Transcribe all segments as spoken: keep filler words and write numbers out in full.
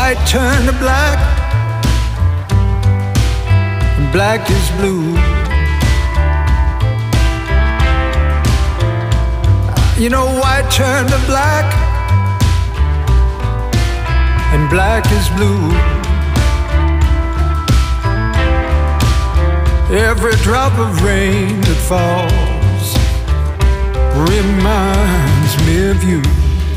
white turned to black, and black is blue. You know, white turned to black, and black is blue. Every drop of rain that falls reminds me of you.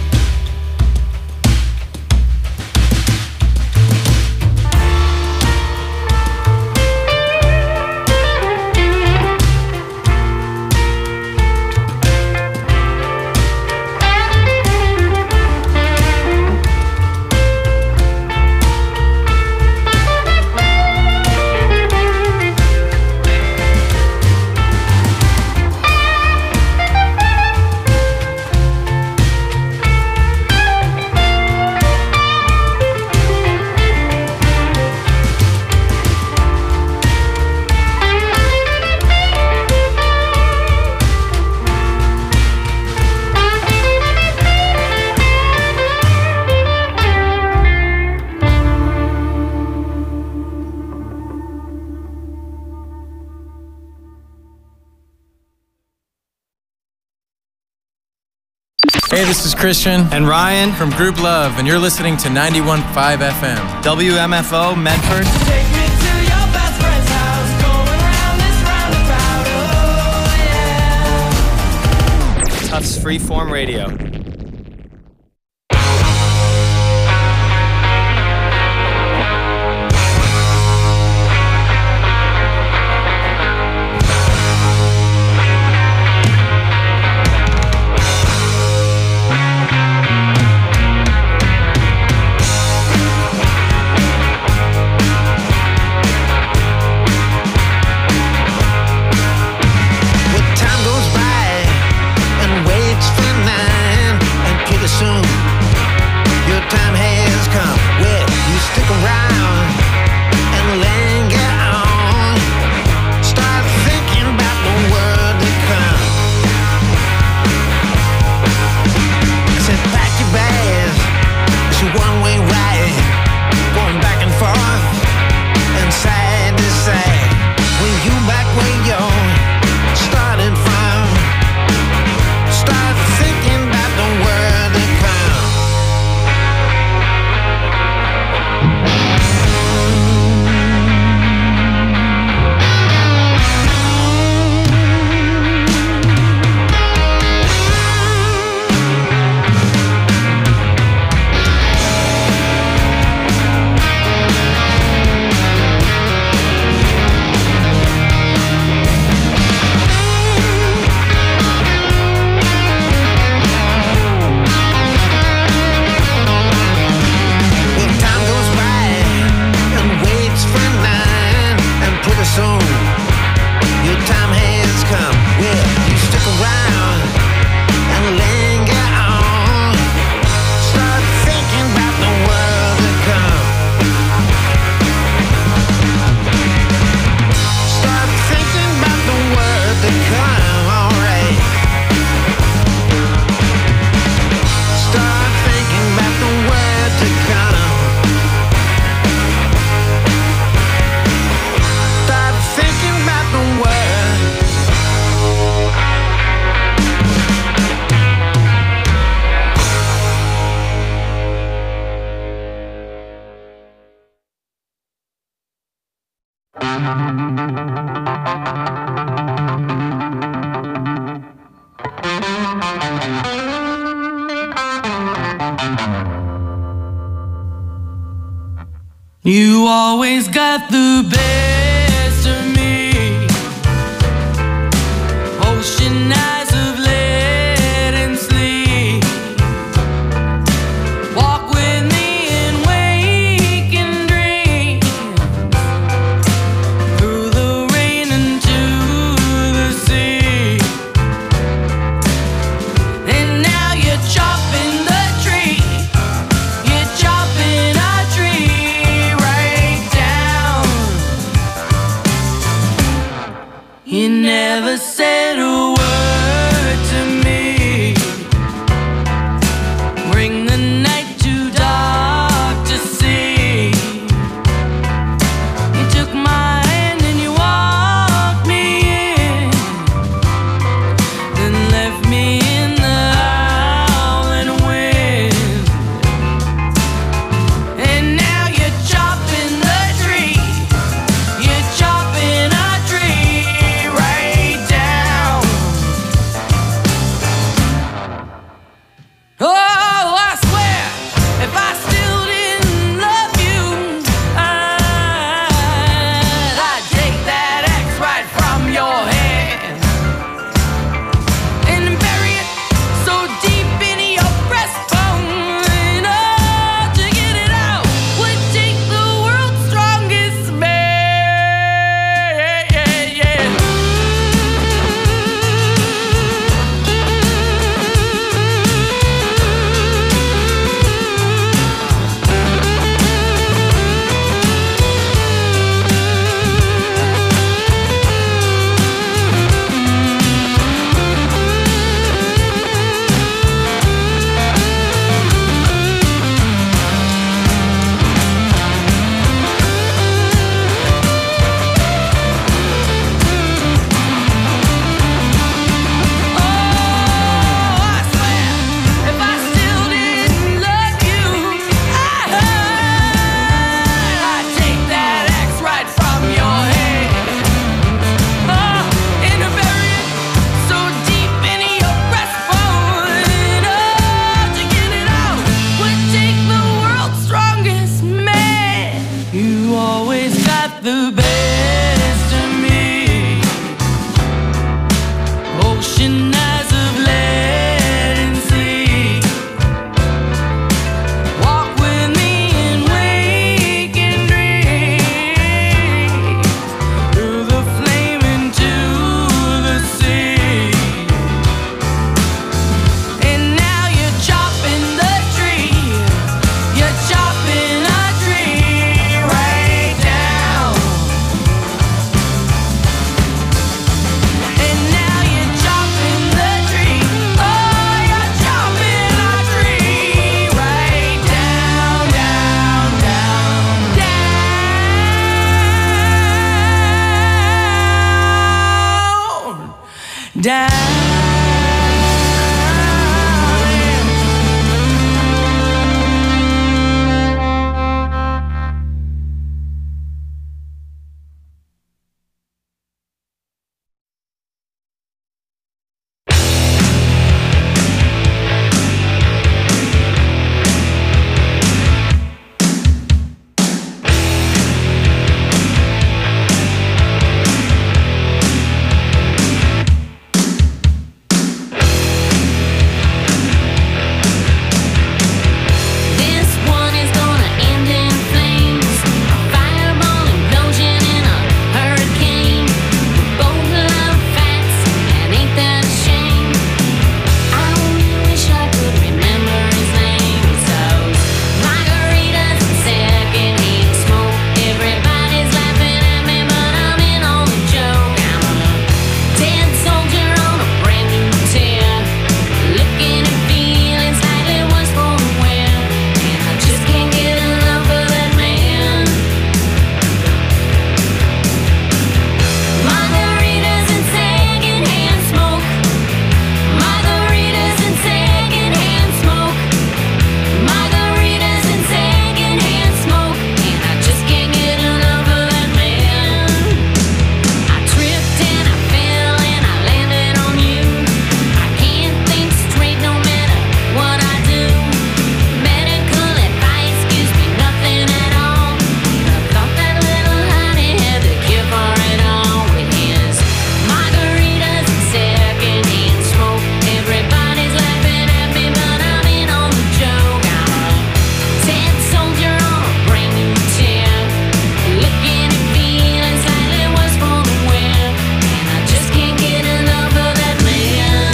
Hey, this is Christian and Ryan from Group Love, and you're listening to ninety-one point five F M. W M F O, Medford. Take me to your best friend's house, going round this roundabout, oh yeah. Tufts Freeform Radio. You always got the best of me. Ocean eyes of lead and sleep. Walk with me and wake and dream. Through the rain into the sea. And now you're chopping the tree. You're chopping a tree right down the best of me. Ocean eyes of lead and sea. Walk with me and wake and dream through the flame into the sea. And now you're chopping the tree. You're chopping a tree right down. And now you're chopping the tree. Oh, you're chopping a tree right down, down, down, down, down. This one is gonna end in flames, a fireball implosion in a hurricane. We both love facts, and ain't that a shame? I only wish I could remember his name. So margaritas and secondhand smoke. Everybody's laughing at me, but I'm in on the joke. I'm a dead soldier on a brand new tear, looking and feeling slightly worse for the wear. And I just can't get enough of that man. Margaritas and secondhand smoke. Margaritas and secondhand smoke. Margaritas and secondhand smoke. And I just can't get enough of that man. I tripped and I fell and I landed on you. I can't think straight no matter what I do. Medical advice gives me nothing at all. I thought that little honey had the cure for it all. With his margaritas and secondhand smoke. Everybody's laughing at me, but I'm in on the joke. I'm a dead soldier on a brand new tear, looking and feeling slightly worse for the wear. And I just can't get enough of that man.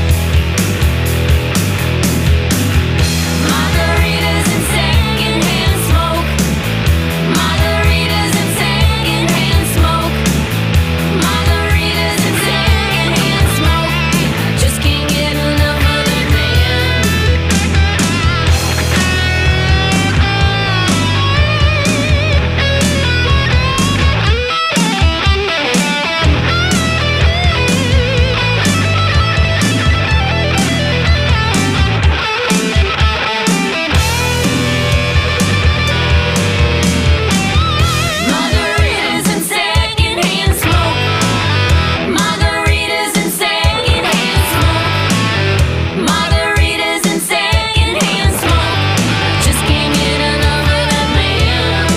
Margaritas and secondhand smoke. Margaritas and secondhand smoke. Margaritas and secondhand smoke. And I just can't get enough of that man. Margaritas and secondhand smoke. Margaritas and secondhand smoke. Margaritas and secondhand smoke. Just can't get enough of that man.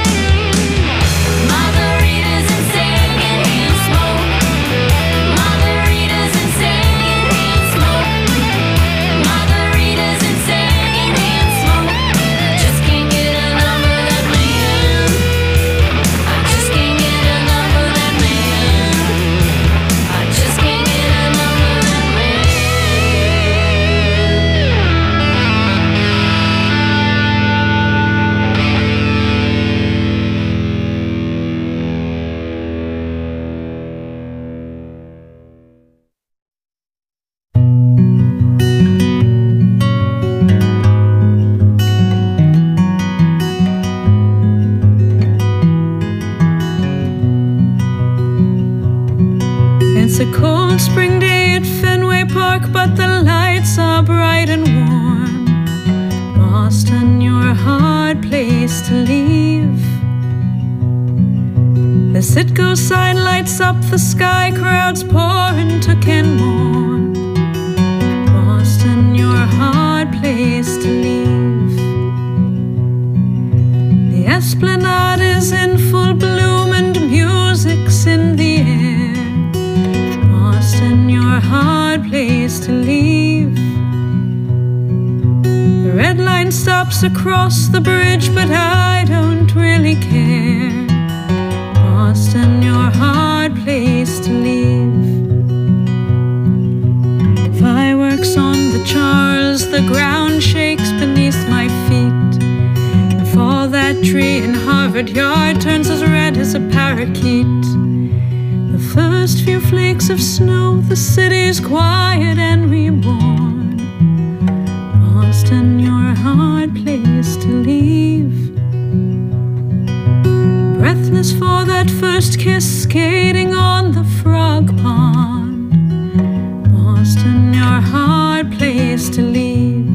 Margaritas and secondhand smoke. Margaritas and secondhand smoke. Margaritas and secondhand smoke. Just can't get enough of that man. I just can't get enough of that man. I just can't get enough of that man. It's a cold spring day at Fenway Park, but the lights are bright and warm. Boston, you're a hard place to leave. The Citgo sign lights up the sky, crowds pour into Kenmore. Boston, you're a hard place to leave. The Esplanade is in full bloom, and place to leave. The red line stops across the bridge, but I don't really care. Boston, your hard place to leave. Fireworks on the Charles, the ground shakes beneath my feet. If all that tree in Harvard Yard turns as red as a parakeet, the first few flakes of snow, the city's quiet and reborn. Boston, your hard place to leave. Breathless for that first kiss, skating on the frog pond. Boston, your hard place to leave.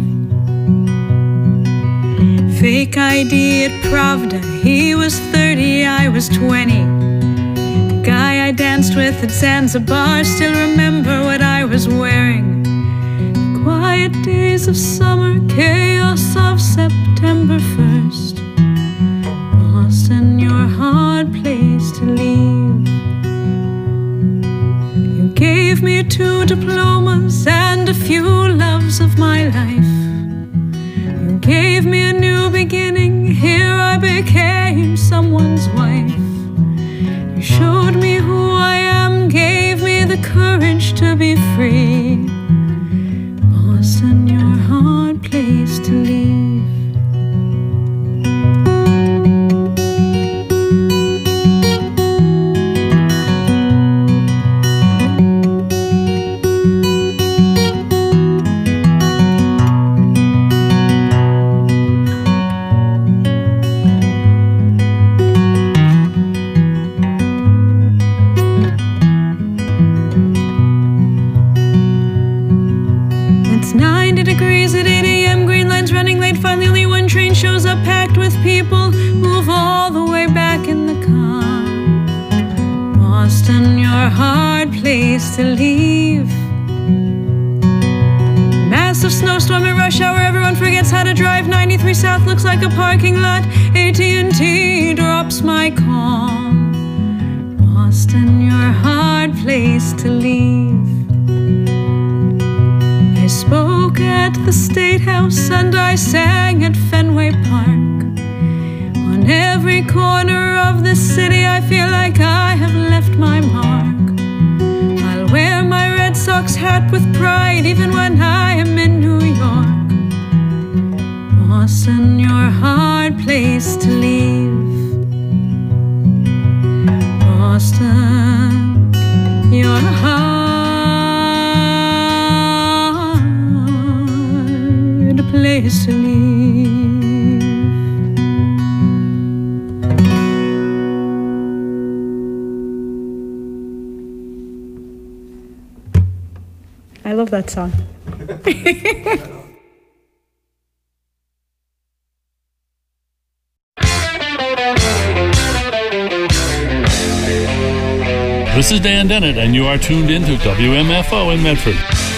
Fake I D at Pravda, he was thirty, I was twenty. The guy I danced with at Zanzibar, still remember what I was wearing. The quiet days of summer, chaos of September first. Boston, your hard place to leave. You gave me two diplomas and a few loves of my life. You gave me a new beginning, here I became someone's wife. You showed me who I am, gave me the courage to be free. Boston, your hard place to leave. Degrees at eight a m, green lines running late. Finally only one train shows up packed with people. Move all the way back in the car. Boston, your hard place to leave. Massive snowstorm at rush hour, everyone forgets how to drive. ninety-three South looks like a parking lot. A T and T drops my call. Boston, your hard place to leave. I spoke at the State House and I sang at Fenway Park. On every corner of the city I feel like I have left my mark. I'll wear my Red Sox hat with pride even when I am in New York. Boston, your hard place to leave. Boston, your hard place to leave. I love that song. This is Dan Dennett, and you are tuned into W M F O in Medford.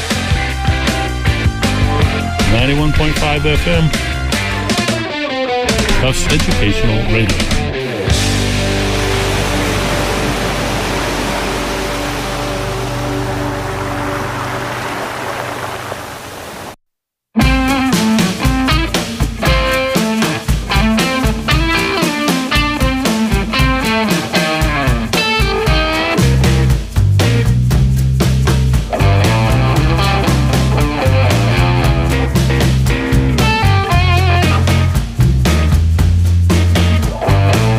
ninety-one point five F M, Tufts Educational Radio. Boston,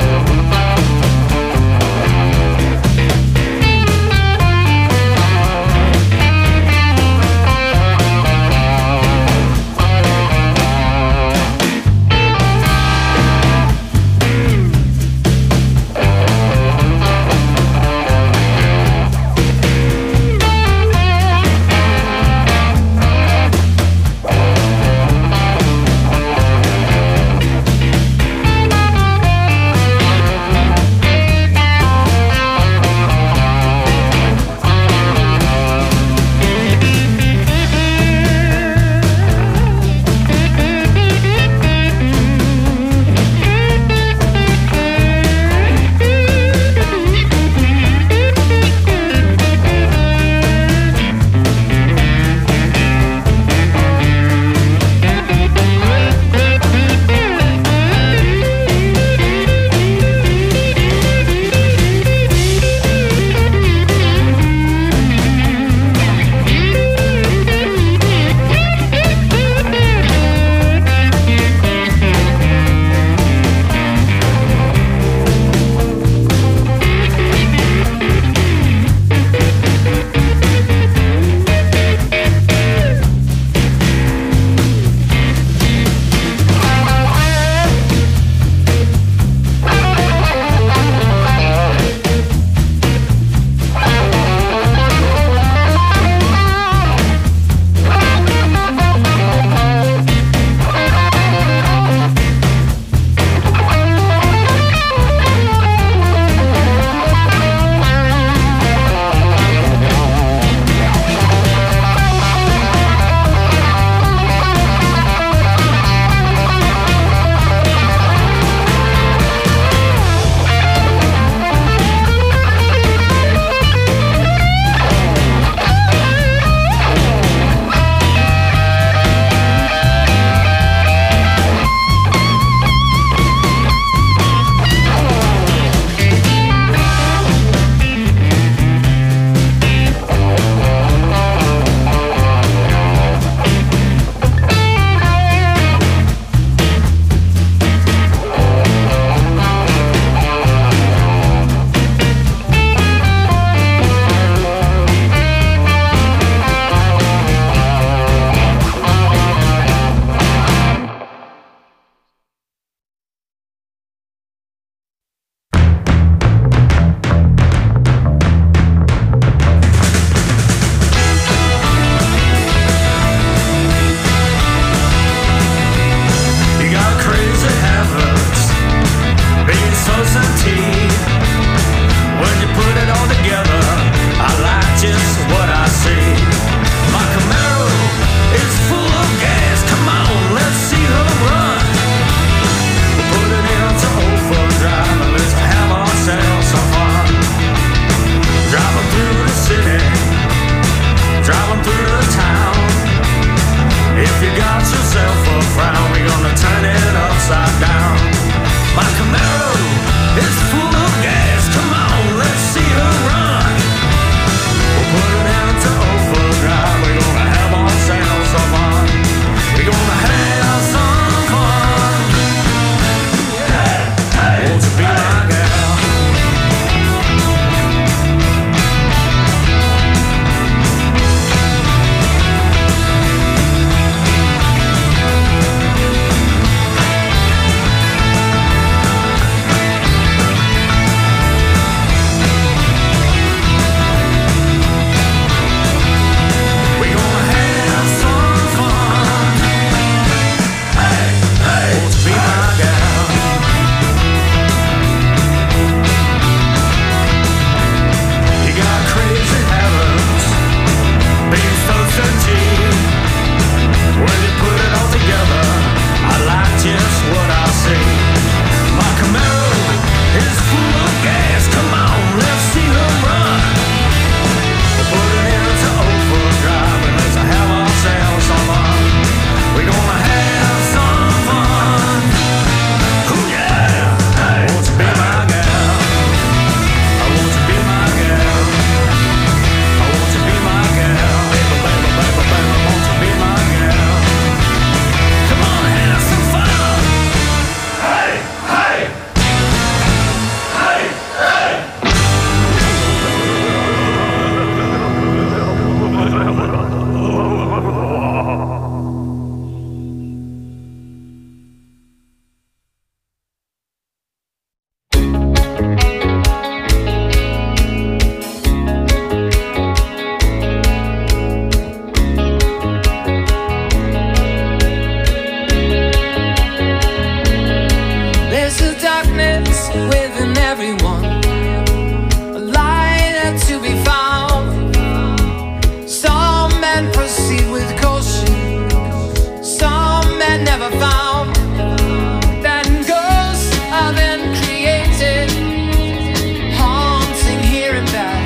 darkness within everyone, a light to be found. Some men proceed with caution, some men never found. Then ghosts are then created, haunting here and there,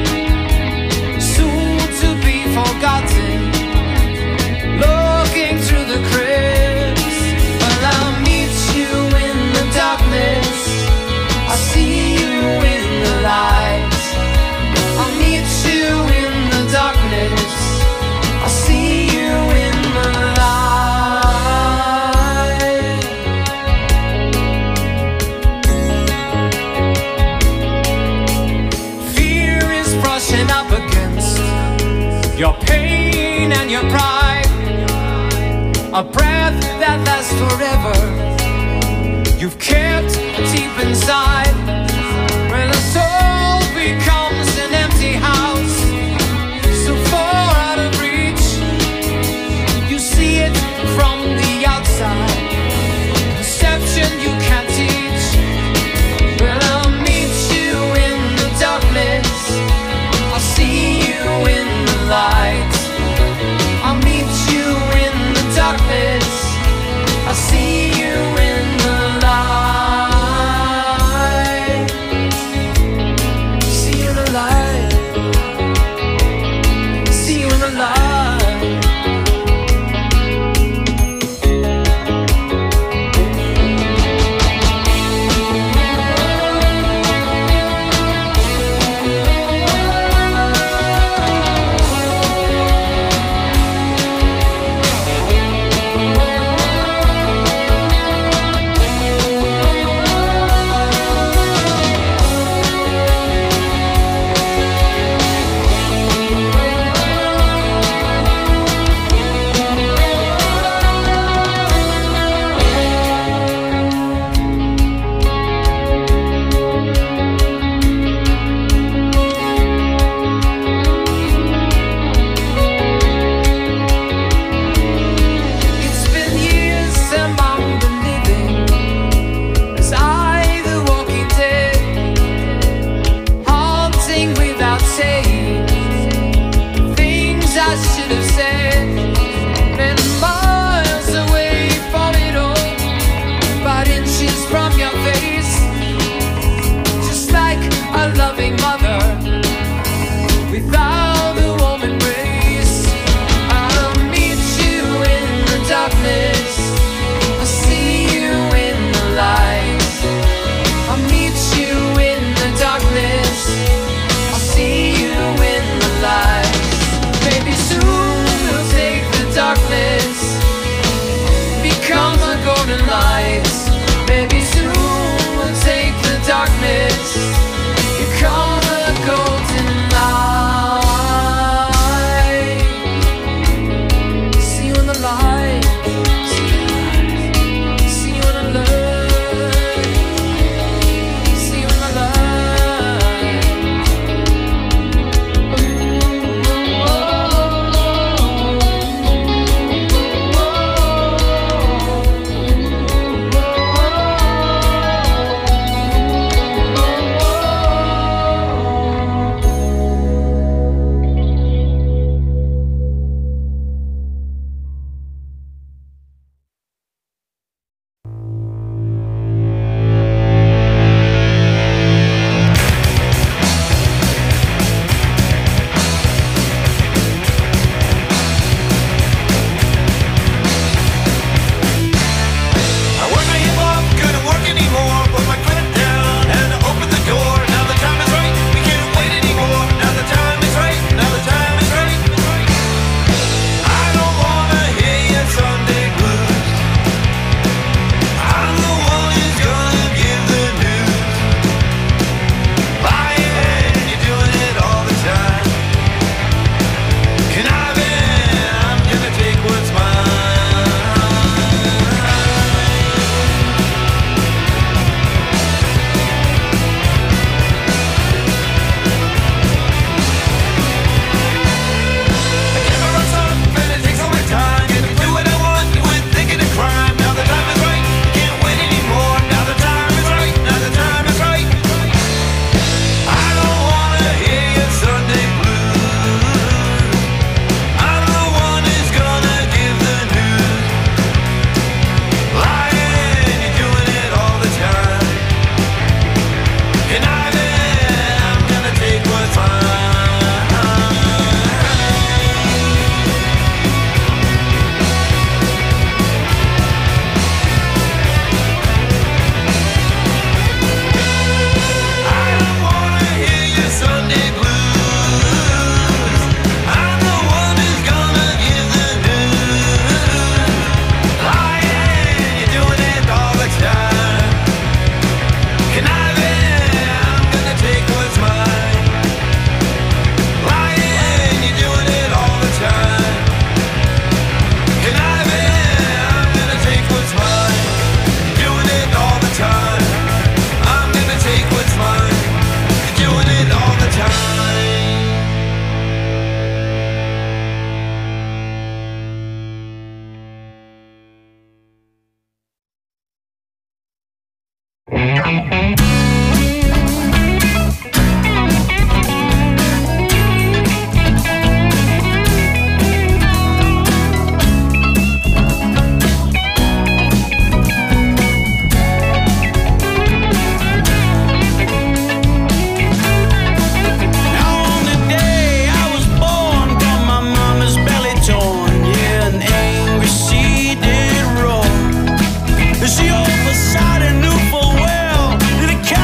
soon to be forgotten, looking through the crypts. Well, I'll meet you in the darkness, I'll see you She oversight and knew full well that it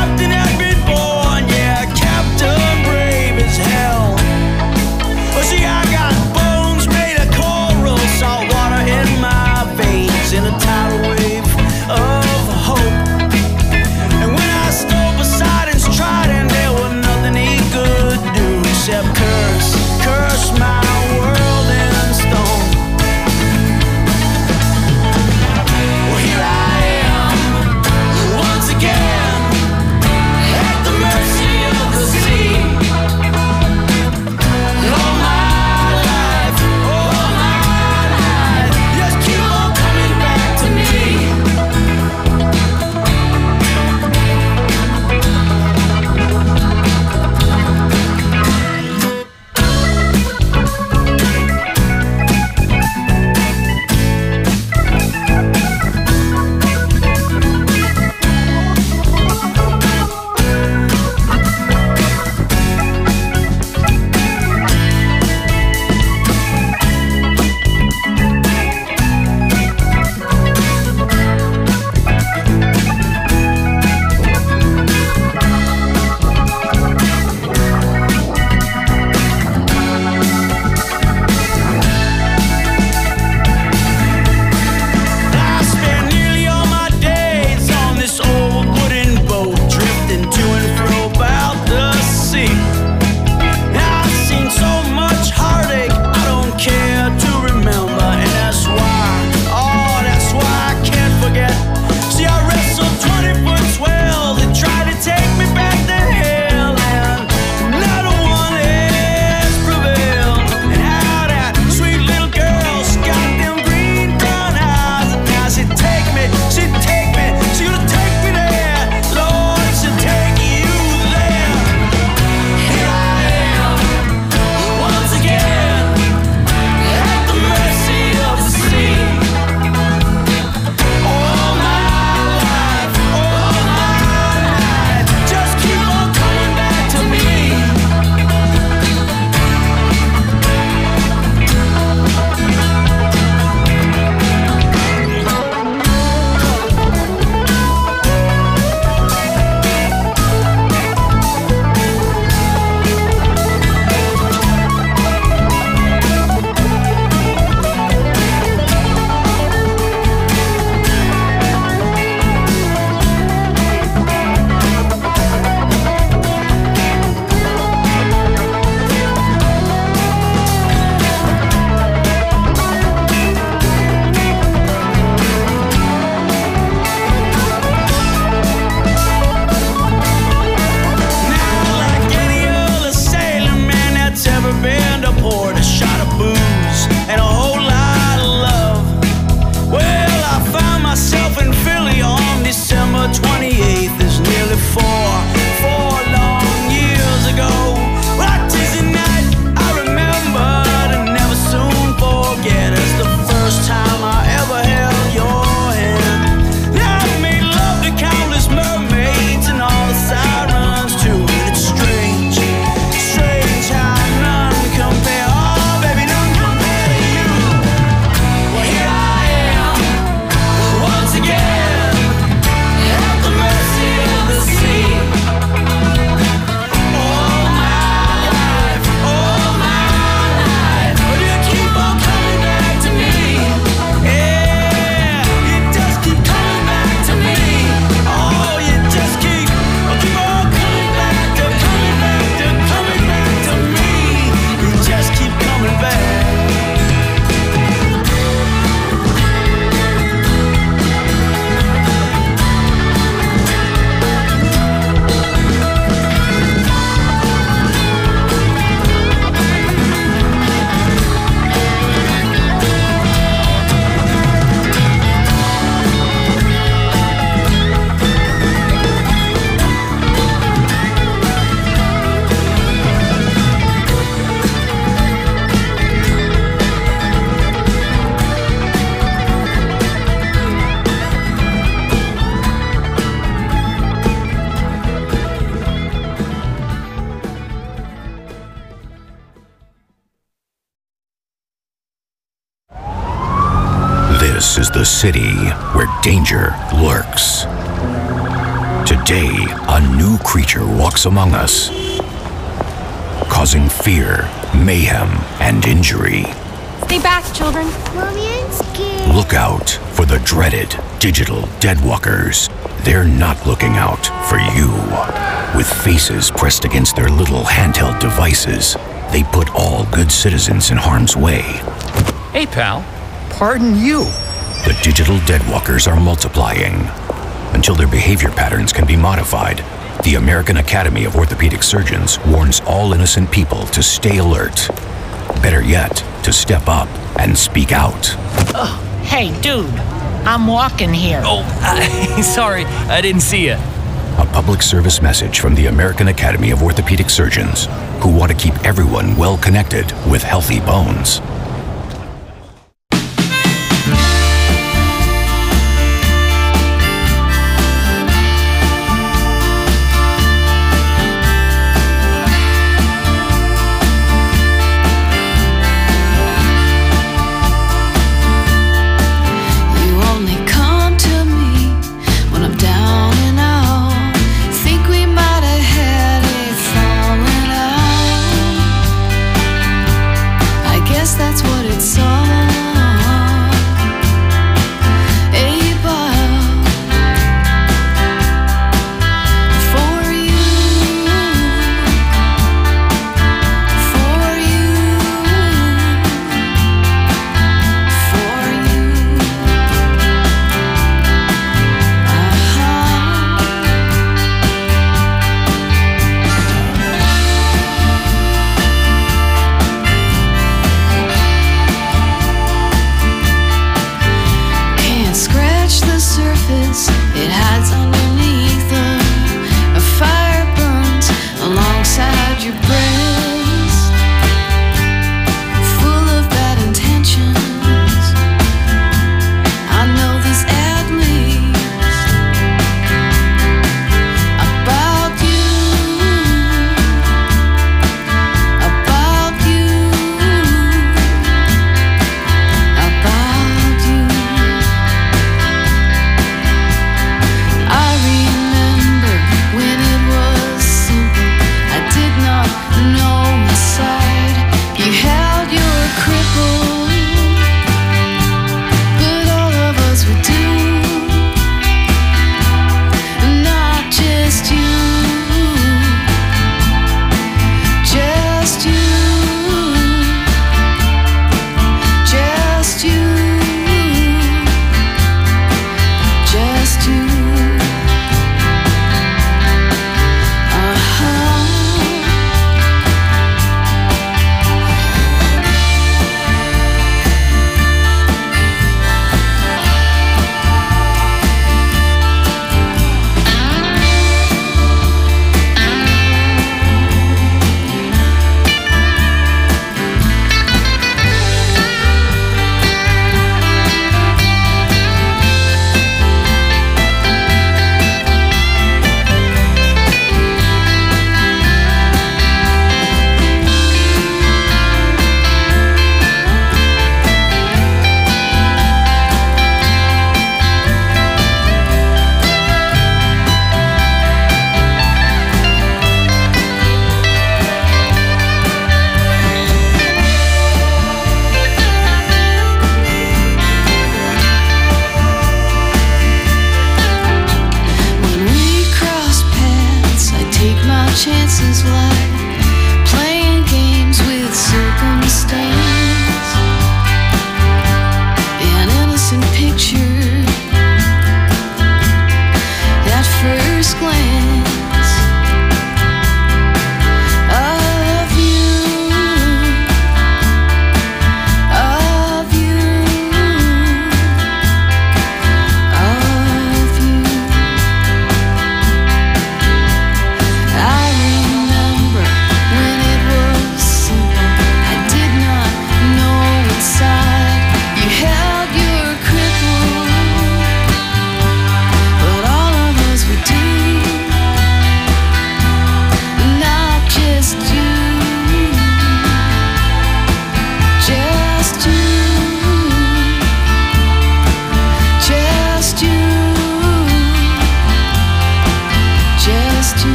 city where danger lurks. Today, a new creature walks among us, causing fear, mayhem, and injury. Stay back, children. Mommy, I'm scared. Look out for the dreaded digital deadwalkers. They're not looking out for you. With faces pressed against their little handheld devices, they put all good citizens in harm's way. Hey, pal. Pardon you. The digital deadwalkers are multiplying. Until their behavior patterns can be modified, the American Academy of Orthopedic Surgeons warns all innocent people to stay alert. Better yet, to step up and speak out. Oh, hey, dude. I'm walking here. Oh, uh, sorry. I didn't see you. A public service message from the American Academy of Orthopedic Surgeons, who want to keep everyone well connected with healthy bones.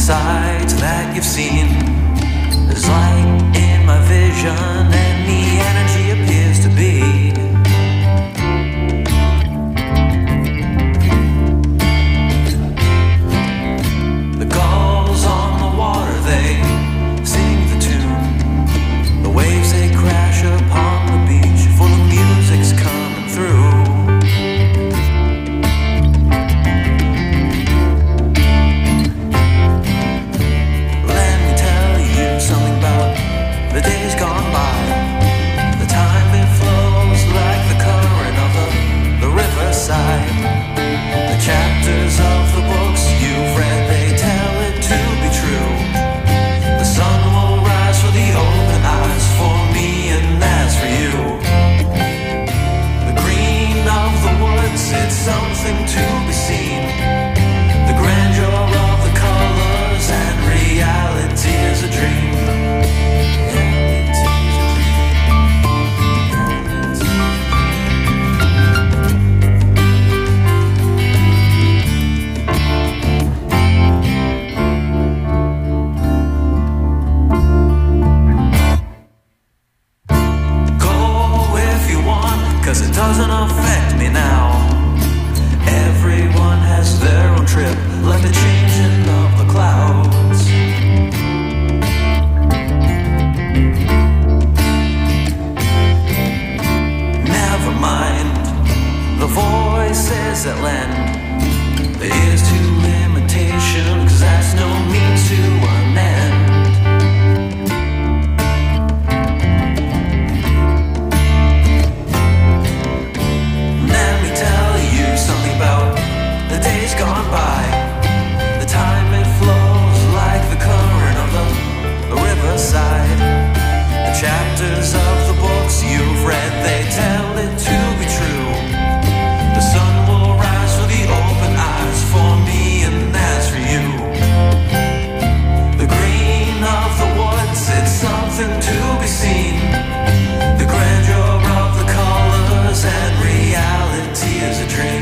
sights that you've seen. There's light in my vision and the energy appears to be. The gulls on the water, they sing the tune. The waves, they crash upon the beach, for the music's coming through. Something about the days gone by. The time, it flows like the current of the, the riverside. The chapters of the books you've read, they tell it to be true. The sun will rise for the open eyes, for me and as for you. The green of the woods, it's something to be seen. The grandeur of the colors and reality is a dream. It doesn't affect me now. Everyone has their own trip, like the changing of the clouds. Never mind the voices that lend their ears to limitation, 'cause that's no means to an end. Something about the days gone by. The time, it flows like the current of the, the riverside. The chapters of the books you've read, they tell it to be true. The sun will rise for the open eyes, for me and as for you. The green of the woods, it's something to be seen. The grandeur of the colors and reality is a dream.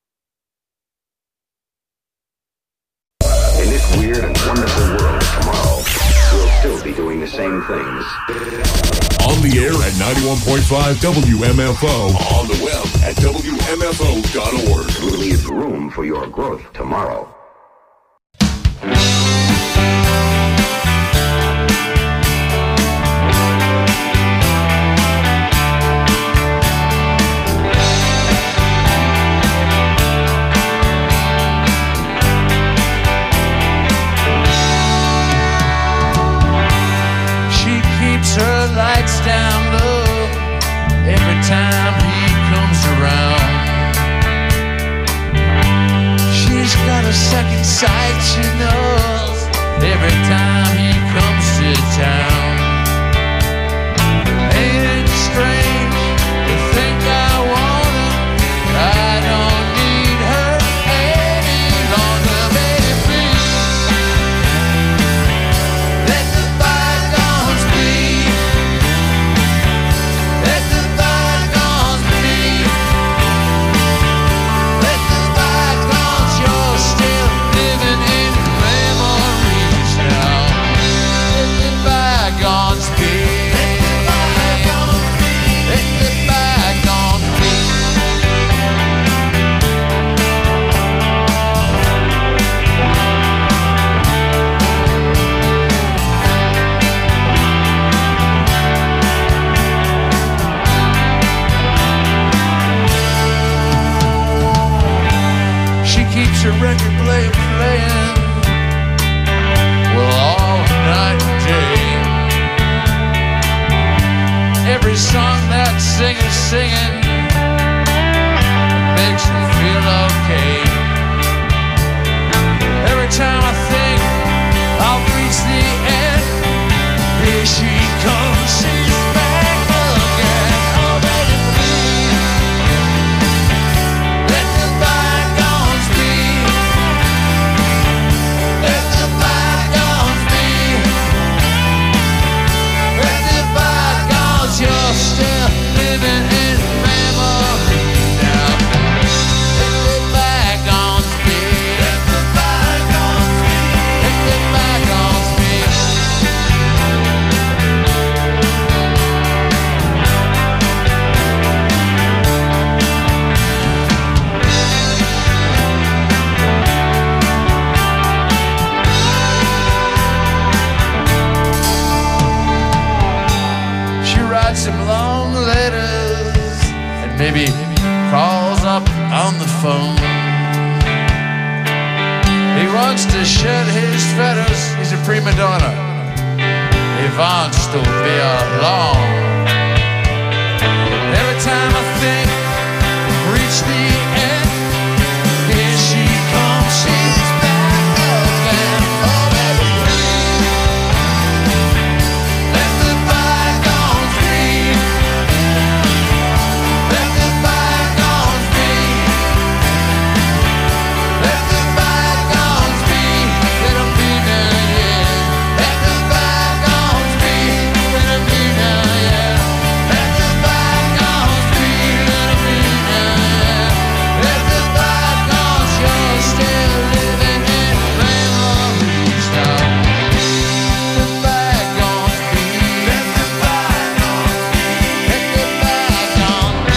weird and wonderful world tomorrow. still be doing the same things. On the air at ninety-one point five W M F O. On the web at W M F O dot org. Leave room for your growth tomorrow. Her lights down low every time he comes around. She's got a second sight, she knows, every time he comes to town. Ain't it strange to think I want her? I don't need her any longer, baby, please. Let the bygones be. Keeps her record player playing, well, all night and day. Every song that singer's singing makes me feel okay. Every time I think I'll reach the end, here she comes, she's back again. Oh, baby, please, let the bygones be. Let the bygones be. Let the bygones, you're still living in memory now. Let the bygones be. Let the bygones be. Let the bygones be. She writes him long letters and maybe calls up on the phone. He wants to shed his feathers, he's a prima donna. He wants to be alone. Every time I think I've reached the end, here she comes, she's back again. Oh, baby, please, let the bygones be. Let the bygones be. Let the bygones be. Let them be now, yeah. Let the bygones be. Let them be now, yeah. Let the bygones be. Let them be now, yeah. Let the bygones, you're still living in memories now. Let the bygones be. Let the bygones be. Let the bygones.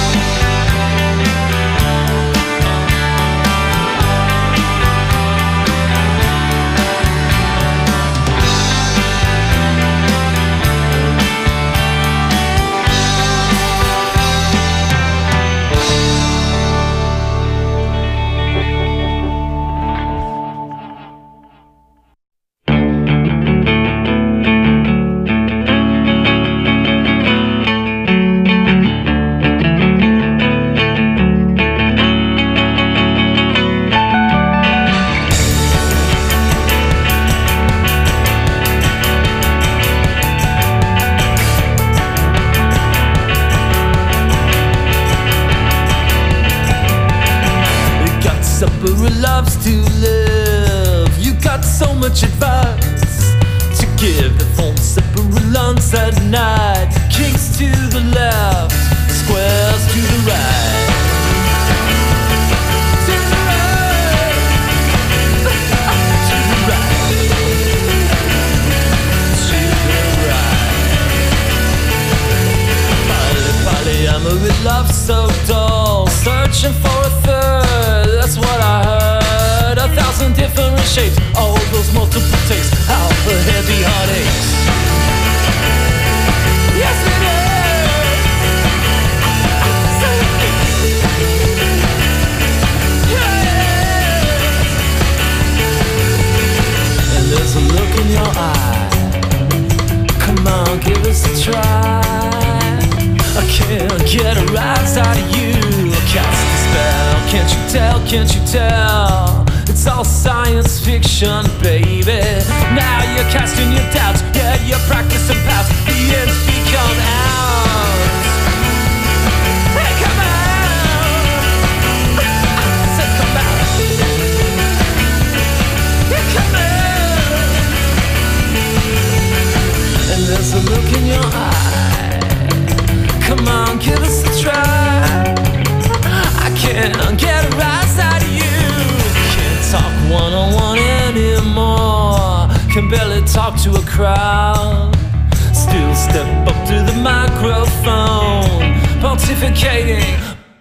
You got supper who loves to live. You got so much advice to give. The phone supper lunch at night. Kicks to the left, squares to the right. To the right. To the right. shapes, all those multiple takes, how the heavy heart aches. Yes, it is. Yeah. And there's a look in your eye. Come on, give us a try. I can't get a rise out of you. Cast a spell, can't you tell, can't you tell? It's all science fiction, baby. Now you're casting your doubts, yeah, you're practicing past. The ends become out. Hey, come out. I said come out. Yeah, come out. And there's a look in your eye. Come on, give us a try. I can't get a rise out of you. Can't talk one-on-one anymore. Can barely talk to a crowd. Still step up to the microphone, pontificating.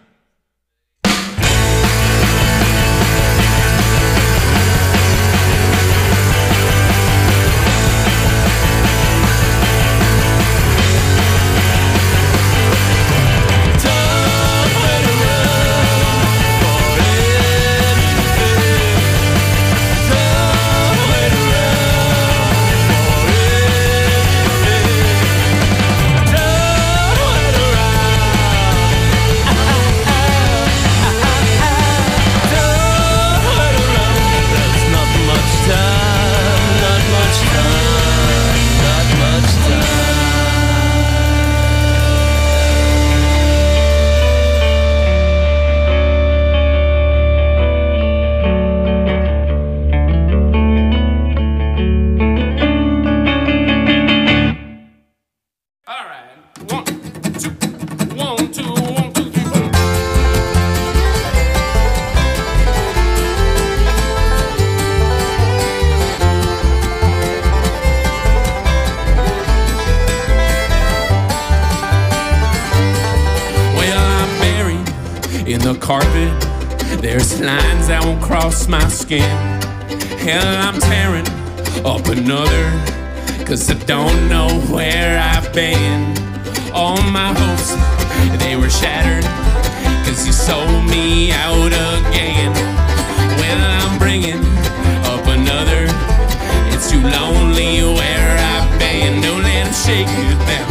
My skin, hell, I'm tearing up another, cause I don't know where I've been. All my hopes, they were shattered, cause you sold me out again. Well, I'm bringing up another, it's too lonely where I've been. Don't let them shake you down.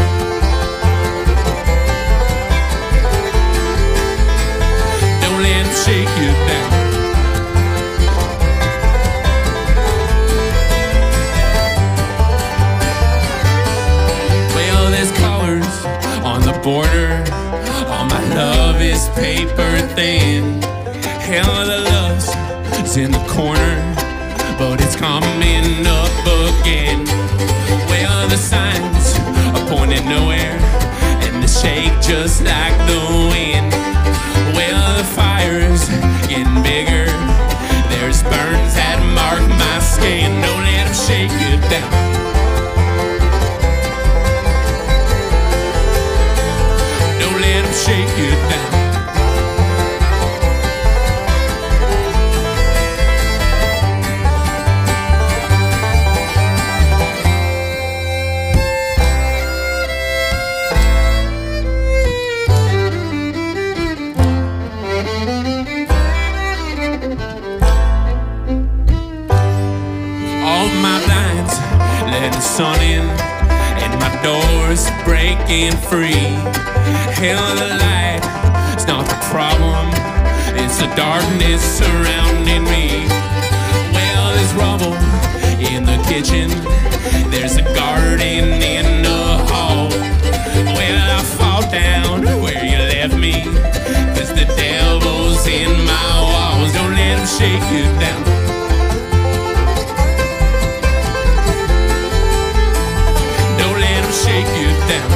Don't let them shake you down. Border, all my love is paper thin. Hell, the lust is in the corner, but it's coming up again. Well, the signs are pointing nowhere, and the shake just like the wind. Well, the fire's getting bigger, there's burns that mark my skin. Don't let them shake you down. Shake you down. All my blinds let the sun in, and my doors breaking free. Hell, the light, it's not the problem, it's the darkness surrounding me. Well, there's rubble in the kitchen, there's a garden in the hall. Well, I fall down where you left me, cause the devil's in my walls. Don't let him shake you down. Don't let him shake you down.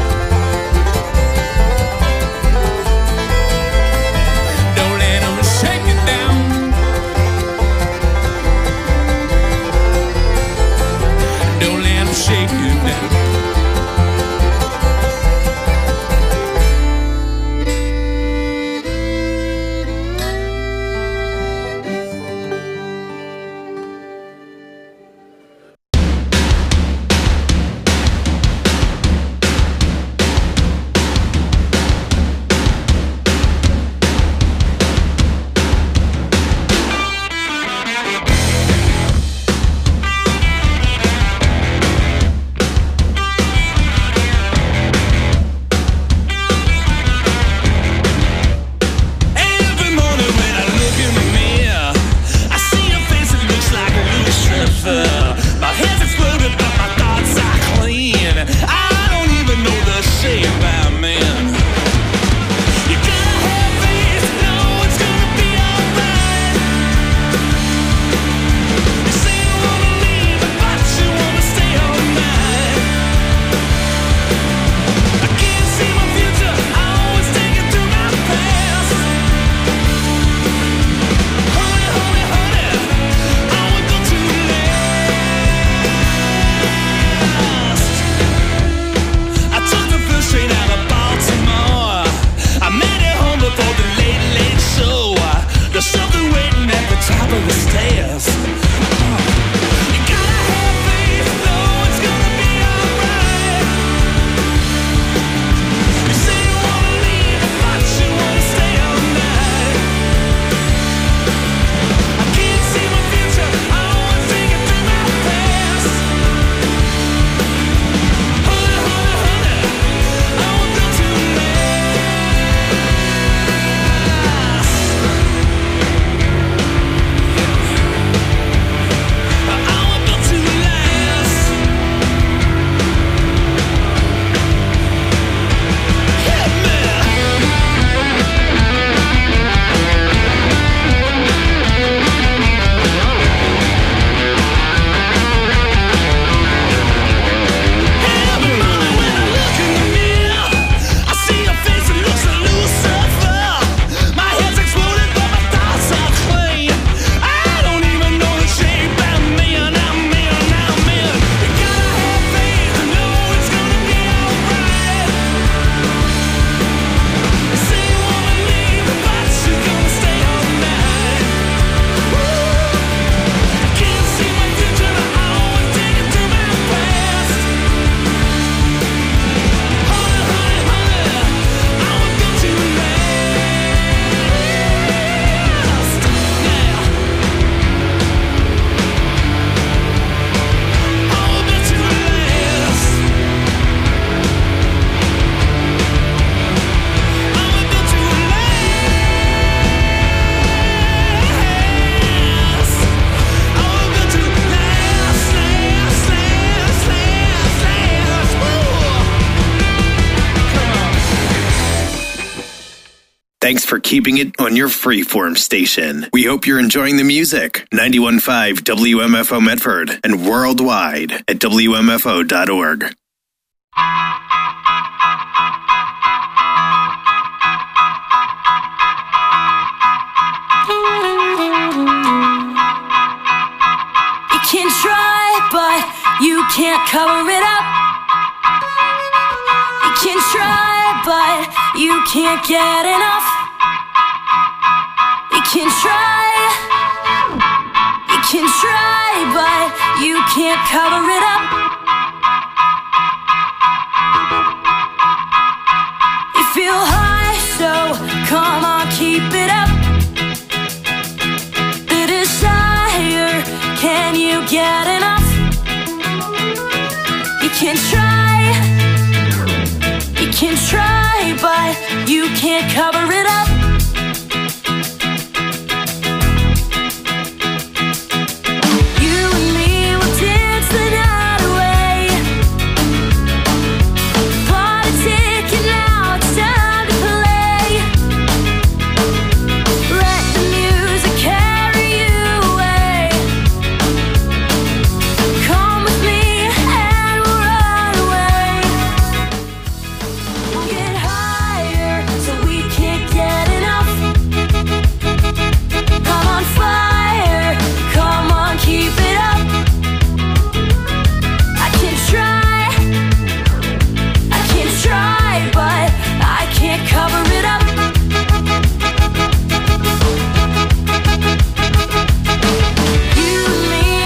Shake you down. lucifer. My head's exploded, but my thoughts are clean. I don't even know the shape I'm in. You gotta have faith, know it's gonna be alright. You say you wanna leave, but you wanna stay all night. I can't see my future, I always take it through my past. Honey, honey, honey, I would go too last. I took the first train out of Baltimore. I made it home before the late, late show. There's something waiting at the top of the stairs. You gotta have faith, know it's gonna be alright. You say you wanna leave, but you wanna stay all night. I can't see my future, I wanna take it through my past. Honey, honey, honey, I would go too last. I would go too last. Hit me. Every morning when I look in the mirror, I see a face that looks like Lucifer. My head's exploded, but my thoughts are clean. I don't even know the shape I'm in. I'm in, I'm in. You gotta have faith and know it's gonna be alright. You say you wanna leave, but you're gonna stay all night. I can't see my future, I always take it through my past. Honey, honey, honey, I would go too last. Yeah. I would go too last. I would go too last. I would go too last, last, last, last, last. Woo. Come on. Thanks for keeping it on your freeform station. We hope you're enjoying the music. ninety-one point five W M F O Medford and worldwide at W M F O dot org. You can try, but you can't cover it up. You can try, but you can't get enough. You can try, you can try, but you can't cover it up. You feel high, so come on, keep it up. The desire, can you get enough? You can try, you can try, but you can't cover it up.